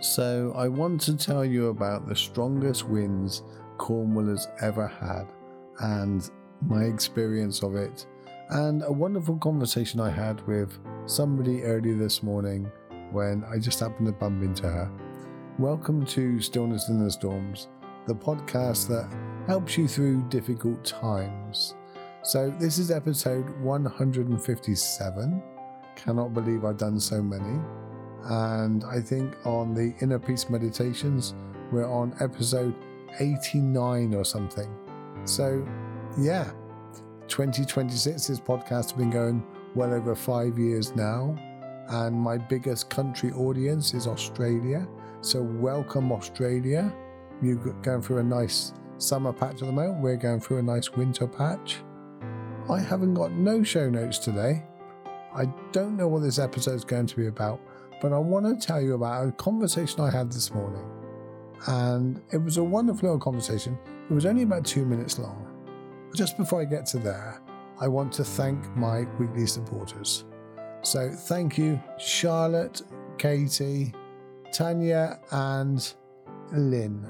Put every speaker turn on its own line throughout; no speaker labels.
So I want to tell you about the strongest winds Cornwall has ever had and my experience of it, and a wonderful conversation I had with somebody early this morning when I just happened to bump into her. Welcome to Stillness in the Storms, the podcast that helps you through difficult times. So this is episode 157. Cannot believe I've done so many. And I think on the Inner Peace Meditations, we're on episode 89 or something. So, yeah, 2026, this podcast has been going well over 5 years now. And my biggest country audience is Australia. So, welcome, Australia. You're going through a nice summer patch at the moment. We're going through a nice winter patch. I haven't got no show notes today. I don't know what this episode is going to be about. But I want to tell you about a conversation I had this morning. And it was a wonderful little conversation. It was only about 2 minutes long. Just before I get to there, I want to thank my weekly supporters. So thank you, Charlotte, Katie, Tanya, and Lynn.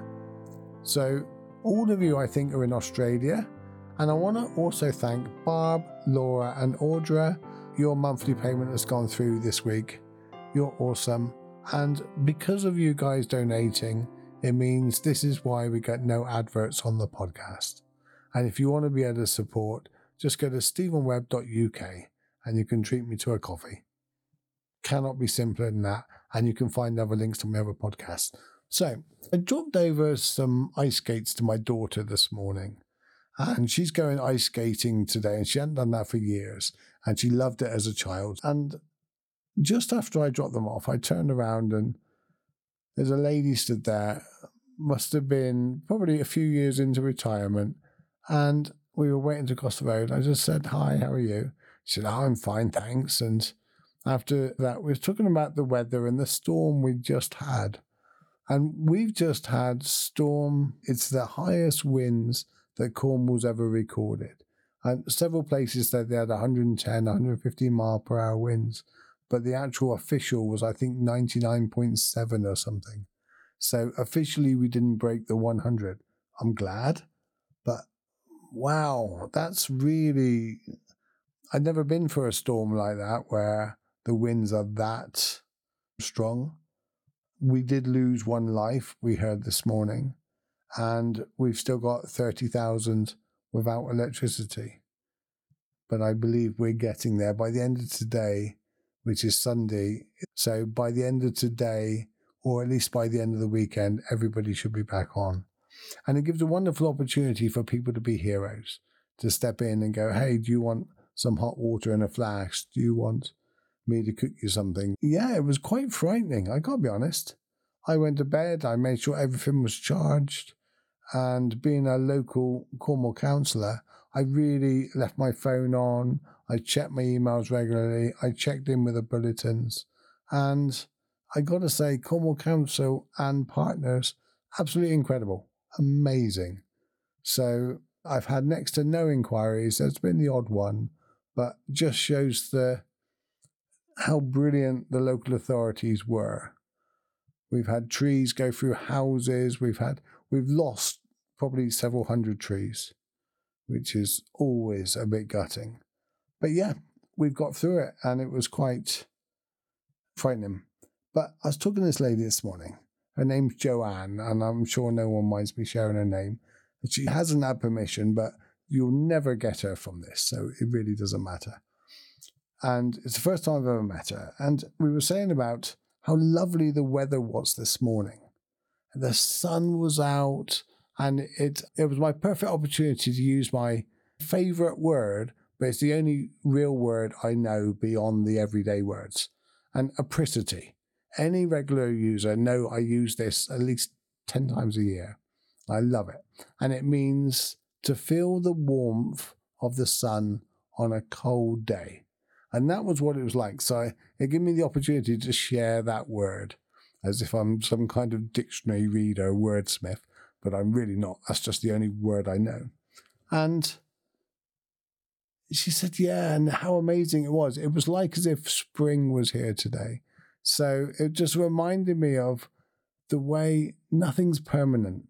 So all of you, I think, are in Australia. And I want to also thank Barb, Laura, and Audra. Your monthly payment has gone through this week. You're awesome. And because of you guys donating, it means this is why we get no adverts on the podcast. And if you want to be able to support, just go to stephenwebb.uk and you can treat me to a coffee. Cannot be simpler than that. And you can find other links to my other podcasts. So I dropped over some ice skates to my daughter this morning. And she's going ice skating today. And she hadn't done that for years. And she loved it as a child. And just after I dropped them off, I turned around and there's a lady stood there, must have been probably a few years into retirement, and we were waiting to cross the road. I just said, "Hi, how are you?" She said, "Oh, I'm fine, thanks." And after that, we were talking about the weather and the storm we just had. And we've just had storm. It's the highest winds that Cornwall's ever recorded. And several places said they had 110, 150 mile per hour winds. But the actual official was, I think, 99.7 or something. So officially, we didn't break the 100. I'm glad. But wow, that's really... I've never been for a storm like that where the winds are that strong. We did lose one life, we heard this morning. And we've still got 30,000 without electricity. But I believe we're getting there by the end of today, which is Sunday. So by the end of today, or at least by the end of the weekend, everybody should be back on. And it gives a wonderful opportunity for people to be heroes, to step in and go, "Hey, do you want some hot water in a flask? Do you want me to cook you something?" Yeah, it was quite frightening, I gotta be honest. I went to bed, I made sure everything was charged, and being a local Cornwall councillor, I really left my phone on. I checked my emails regularly. I checked in with the bulletins. And I got to say, Cornwall Council and partners, absolutely incredible. Amazing. So I've had next to no inquiries. There's been the odd one, but just shows how brilliant the local authorities were. We've had trees go through houses. We've lost probably several hundred trees, which is always a bit gutting. But yeah, we've got through it, and it was quite frightening. But I was talking to this lady this morning. Her name's Joanne, and I'm sure no one minds me sharing her name. She hasn't had permission, but you'll never get her from this, so it really doesn't matter. And it's the first time I've ever met her. And we were saying about how lovely the weather was this morning. The sun was out, and it was my perfect opportunity to use my favourite word, but it's the only real word I know beyond the everyday words, and apricity. Any regular user know I use this at least 10 times a year. I love it. And it means to feel the warmth of the sun on a cold day. And that was what it was like. So it gave me the opportunity to share that word as if I'm some kind of dictionary reader, wordsmith, but I'm really not. That's just the only word I know. And she said, yeah, and how amazing it was. It was like as if spring was here today. So it just reminded me of the way nothing's permanent.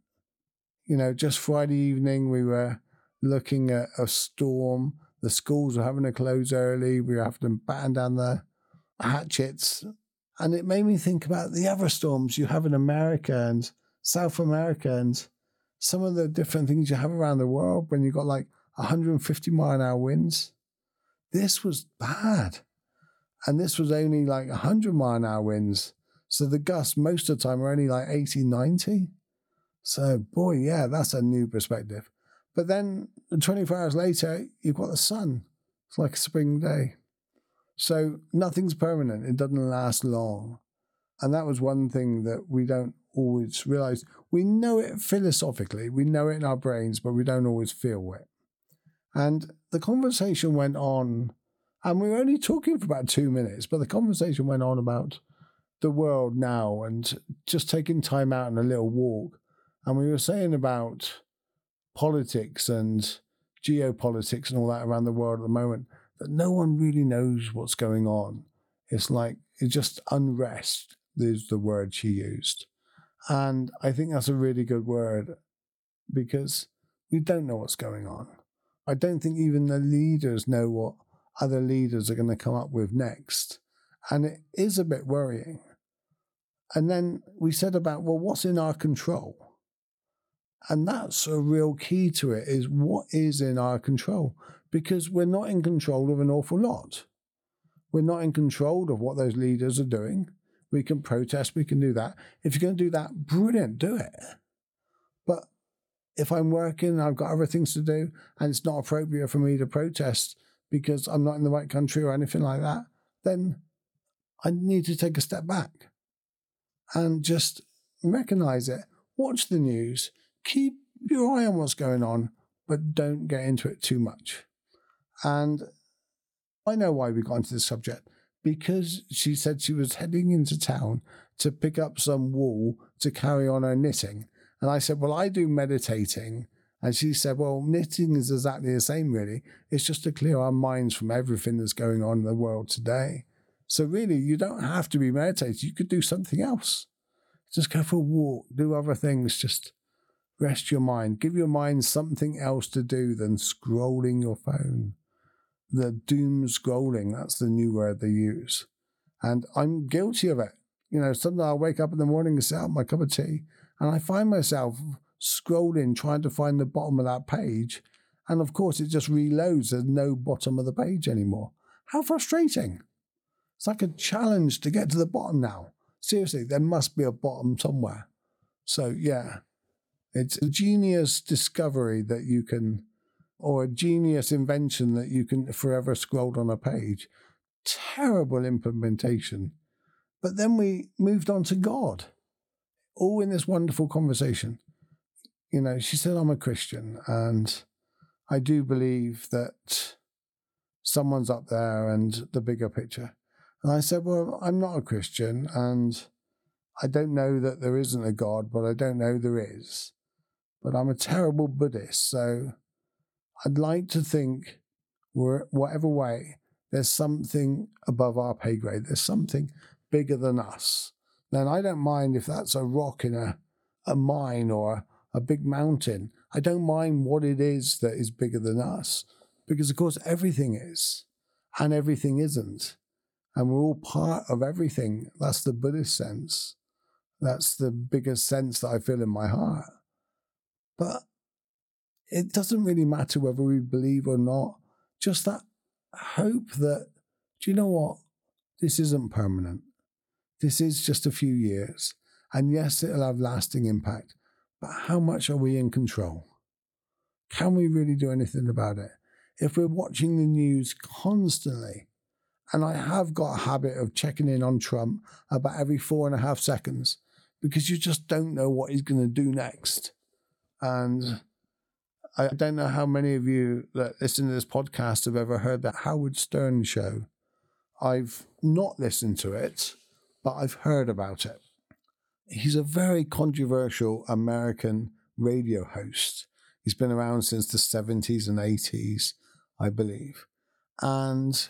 Just Friday evening, we were looking at a storm. The schools were having to close early. We were having to batten down the hatchets. And it made me think about the other storms you have in America and South America and some of the different things you have around the world when you've got like 150 mile an hour winds. This was bad. And this was only like 100 mile an hour winds. So the gusts most of the time are only like 80, 90. So, boy, yeah, that's a new perspective. But then 24 hours later, you've got the sun. It's like a spring day. So nothing's permanent. It doesn't last long. And that was one thing that we don't always realize. We know it philosophically. We know it in our brains, but we don't always feel it. And the conversation went on, and we were only talking for about 2 minutes, but the conversation went on about the world now and just taking time out and a little walk. And we were saying about politics and geopolitics and all that around the world at the moment, that no one really knows what's going on. It's just unrest is the word she used. And I think that's a really good word because we don't know what's going on. I don't think even the leaders know what other leaders are going to come up with next. And it is a bit worrying. And then we said about, well, what's in our control? And that's a real key to it, is what is in our control? Because we're not in control of an awful lot. We're not in control of what those leaders are doing. We can protest, we can do that. If you're going to do that, brilliant, do it. But if I'm working, I've got other things to do, and it's not appropriate for me to protest because I'm not in the right country or anything like that, then I need to take a step back and just recognize it. Watch the news. Keep your eye on what's going on, but don't get into it too much. And I know why we got into this subject, because she said she was heading into town to pick up some wool to carry on her knitting. And I said, well, I do meditating. And she said, well, knitting is exactly the same, really. It's just to clear our minds from everything that's going on in the world today. So really, you don't have to be meditating. You could do something else. Just go for a walk, do other things, just rest your mind. Give your mind something else to do than scrolling your phone. The doom scrolling, that's the new word they use. And I'm guilty of it. Sometimes I'll wake up in the morning and set up my cup of tea, and I find myself scrolling, trying to find the bottom of that page. And of course, it just reloads. There's no bottom of the page anymore. How frustrating. It's like a challenge to get to the bottom now. Seriously, there must be a bottom somewhere. So, yeah, it's a genius discovery that you can, or a genius invention that you can forever scroll on a page. Terrible implementation. But then we moved on to God, all in this wonderful conversation. She said, I'm a Christian, and I do believe that someone's up there and the bigger picture. And I said, well, I'm not a Christian, and I don't know that there isn't a God, but I don't know there is. But I'm a terrible Buddhist, so I'd like to think, whatever way, there's something above our pay grade. There's something bigger than us. Then I don't mind if that's a rock in a mine or a big mountain. I don't mind what it is that is bigger than us, because of course everything is, and everything isn't. And we're all part of everything. That's the Buddhist sense. That's the biggest sense that I feel in my heart. But it doesn't really matter whether we believe or not. Just that hope that, do you know what? This isn't permanent. This is just a few years. And yes, it'll have lasting impact. But how much are we in control? Can we really do anything about it? If we're watching the news constantly, and I have got a habit of checking in on Trump about every 4.5 seconds, because you just don't know what he's going to do next. And I don't know how many of you that listen to this podcast have ever heard that Howard Stern show. I've not listened to it, but I've heard about it. He's a very controversial American radio host. He's been around since the 70s and 80s, I believe. And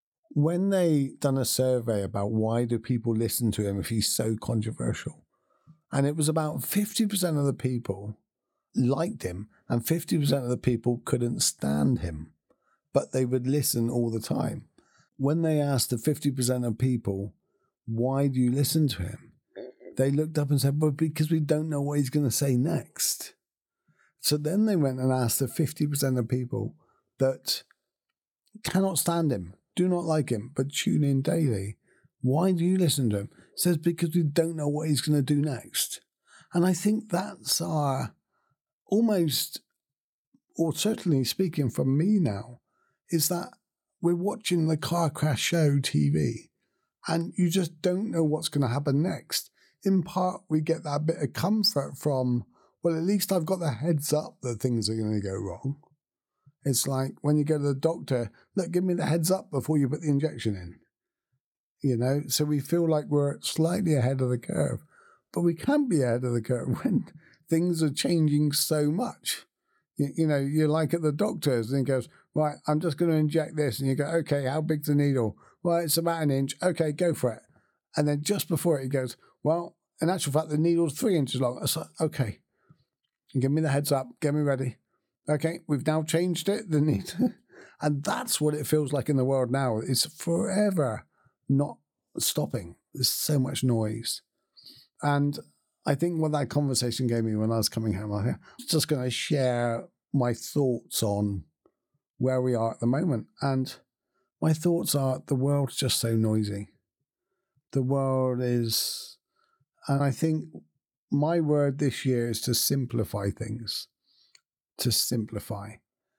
when they done a survey about why do people listen to him if he's so controversial, And it was about 50% of the people liked him and 50% of the people couldn't stand him, but they would listen all the time. When they asked the 50% of people, why do you listen to him? They looked up and said, well, because we don't know what he's going to say next. So then they went and asked the 50% of people that cannot stand him, do not like him, but tune in daily. Why do you listen to him? It says, because we don't know what he's going to do next. And I think that's our almost, or certainly speaking from me now, is that we're watching the car crash show TV and you just don't know what's going to happen next. In part, we get that bit of comfort from, well, at least I've got the heads up that things are going to go wrong. It's like when you go to the doctor, look, give me the heads up before you put the injection in. You know, so we feel like we're slightly ahead of the curve, but we can't be ahead of the curve when things are changing so much. You know, you're like at the doctor's and he goes, right, I'm just going to inject this. And you go, okay, how big's the needle? Well, it's about 1 inch. Okay, go for it. And then just before it, he goes, well, in actual fact, the needle's 3 inches long. It's like, okay, give me the heads up, get me ready. Okay, we've now changed it. The need, and that's what it feels like in the world now. It's forever not stopping. There's so much noise. And I think what that conversation gave me when I was coming home, I was just going to share my thoughts on where we are at the moment. And my thoughts are the world's just so noisy. The world is, and I think my word this year is to simplify things, to simplify.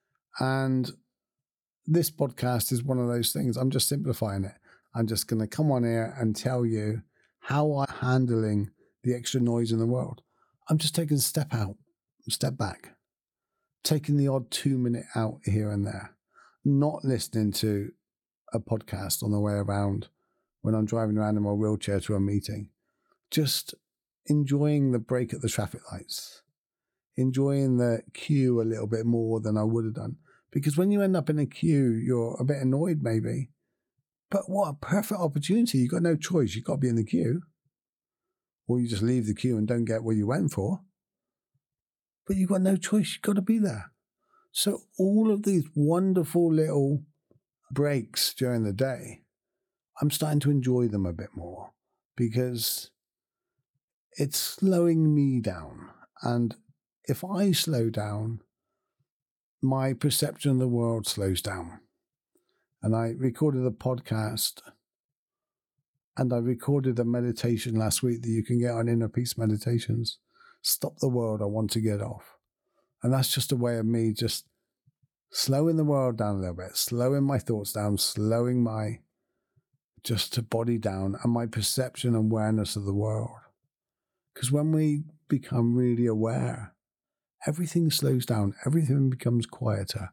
And this podcast is one of those things. I'm just simplifying it. I'm just going to come on here and tell you how I'm handling the extra noise in the world. I'm just taking a step out, step back, taking the odd 2-minute out here and there, not listening to a podcast on the way around when I'm driving around in my wheelchair to a meeting, just enjoying the break at the traffic lights, enjoying the queue a little bit more than I would have done. Because when you end up in a queue, you're a bit annoyed maybe, but what a perfect opportunity. You've got no choice. You've got to be in the queue. Or you just leave the queue and don't get what you went for. But you've got no choice. You've got to be there. So all of these wonderful little breaks during the day, I'm starting to enjoy them a bit more because it's slowing me down. And if I slow down, my perception of the world slows down. And I recorded a podcast and I recorded a meditation last week that you can get on Inner Peace Meditations. Stop the world, I want to get off. And that's just a way of me just slowing the world down a little bit, slowing my thoughts down, slowing my just body down and my perception and awareness of the world. Because when we become really aware, everything slows down, everything becomes quieter.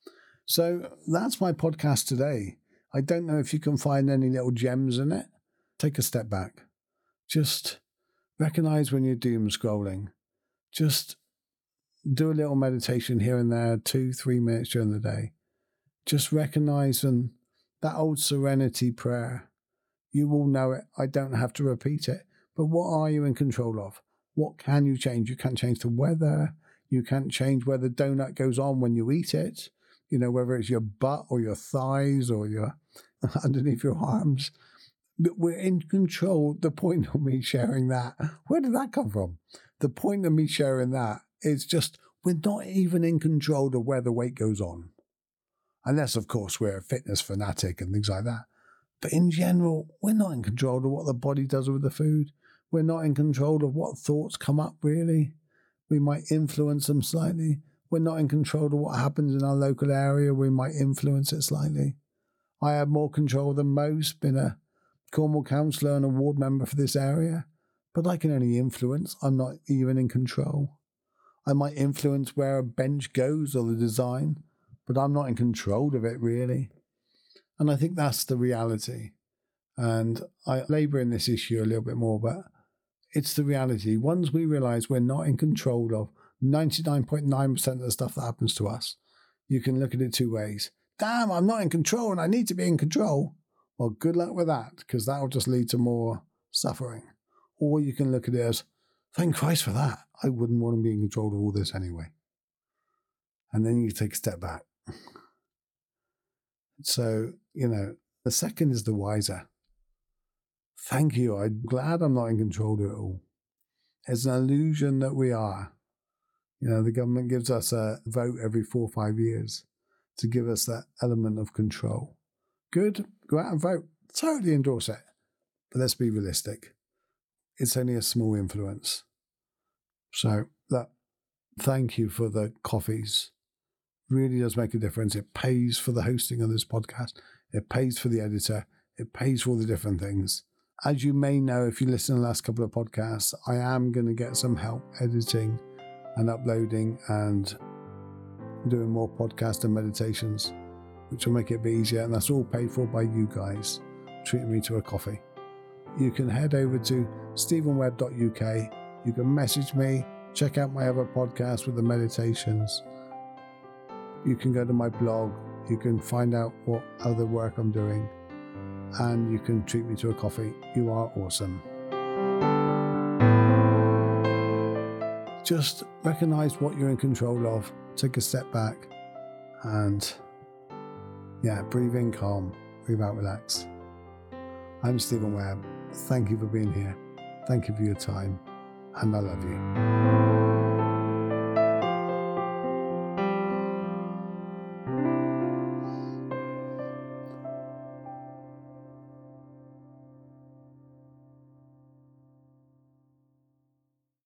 So that's my podcast today. I don't know if you can find any little gems in it. Take a step back. Just recognize when you're doom scrolling. Just do a little meditation here and there, 2-3 minutes during the day. Just recognize and that old serenity prayer. You will know it. I don't have to repeat it. But what are you in control of? What can you change? You can't change the weather. You can't change where the donut goes on when you eat it. You know, whether it's your butt or your thighs or your underneath your arms. We're in control. The point of me sharing that, where did that come from? The point of me sharing that is just we're not even in control of where the weight goes on. Unless, of course, we're a fitness fanatic and things like that. But in general, we're not in control of what the body does with the food. We're not in control of what thoughts come up, really. We might influence them slightly. We're not in control of what happens in our local area. We might influence it slightly. I have more control than most, been a Cornwall councillor and a ward member for this area, but I can only influence. I'm not even in control. I might influence where a bench goes or the design, but I'm not in control of it, really. And I think that's the reality. And I labour in this issue a little bit more, but it's the reality. Once we realise we're not in control of 99.9% of the stuff that happens to us, you can look at it two ways. Damn, I'm not in control and I need to be in control. Well, good luck with that, because that will just lead to more suffering. Or you can look at it as, Thank Christ for that. I wouldn't want to be in control of all this anyway. And then you take a step back. So, the second is the wiser. Thank you. I'm glad I'm not in control of it all. It's an illusion that we are. The government gives us a vote every 4 or 5 years to give us that element of control. Good, go out and vote. Totally endorse it. But let's be realistic. It's only a small influence. So, thank you for the coffees. Really does make a difference. It pays for the hosting of this podcast. It pays for the editor. It pays for all the different things. As you may know, if you listen to the last couple of podcasts, I am going to get some help editing and uploading and doing more podcasts and meditations, which will make it a bit easier. And that's all paid for by you guys treating me to a coffee. You can head over to stephenwebb.uk. You can message me, check out my other podcast with the meditations. You can go to my blog. You can find out what other work I'm doing. And you can treat me to a coffee. You are awesome. Just recognize what you're in control of. Take a step back. And breathe in calm. Breathe out relax. I'm Stephen Webb. Thank you for being here. Thank you for your time. And I love you.